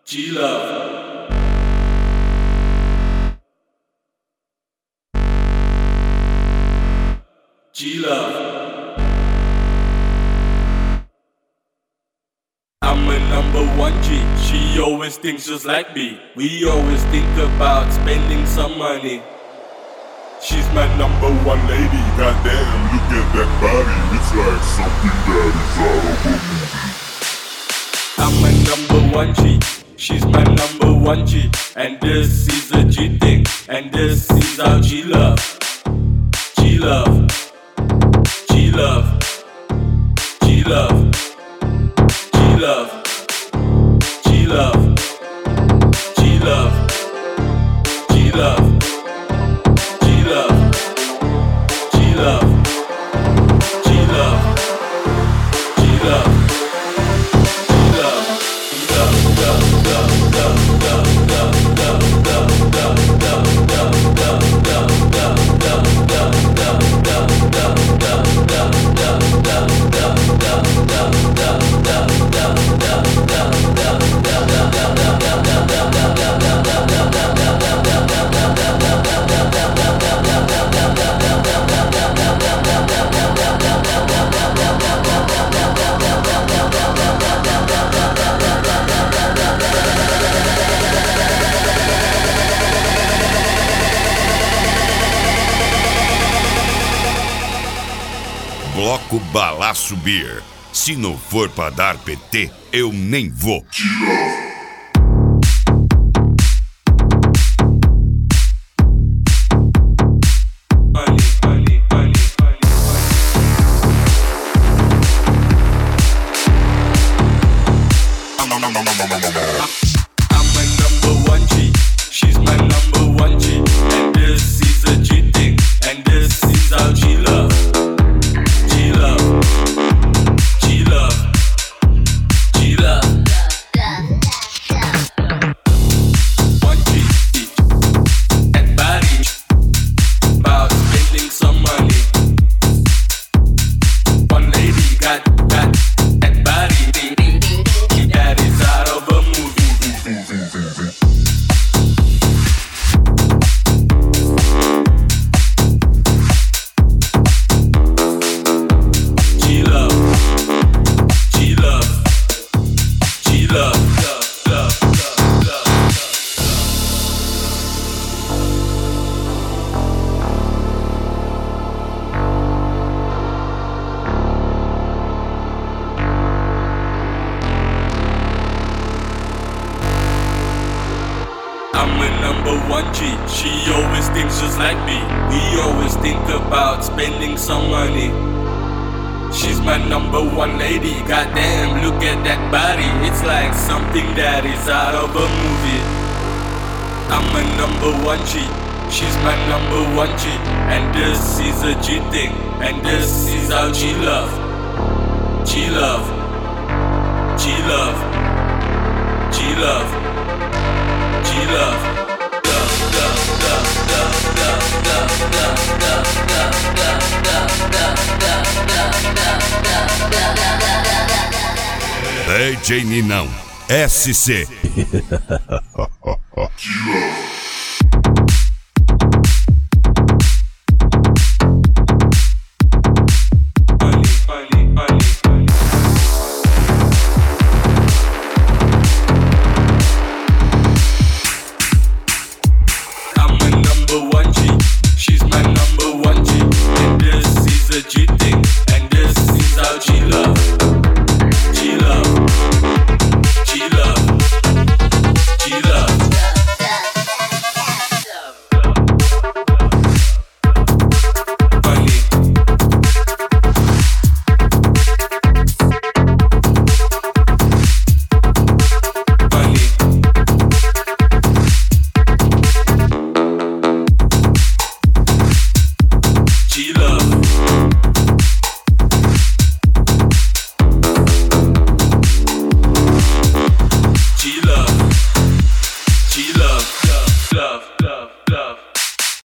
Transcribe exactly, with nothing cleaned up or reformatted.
G-Love. G-Love. I'm a number one G. She always thinks just like me. We always think about spending some money. She's my number one lady. Goddamn, look at that body. It's like something that is out of a movie. I'm a number one G. She's my number one G. And this is a G thing. And this is our G-Love. G-Love. G-Love. G-Love. G-Love. G-Love. G-Love. G-Love. G-Love. G-Love. G-Love. G-Love. Bloco Balaço Beer. Se não for pra dar P T, eu nem vou. I'm a number one G. She always thinks just like me. We always think about spending some money. She's my number one lady. Goddamn, look at that body. It's like something that is out of a movie. I'm a number one G. She's my number one G. And this is a G thing. And this is our G-Love. G-Love. G-Love. G-Love. G-Love. D J Ninão, S C. G-Love.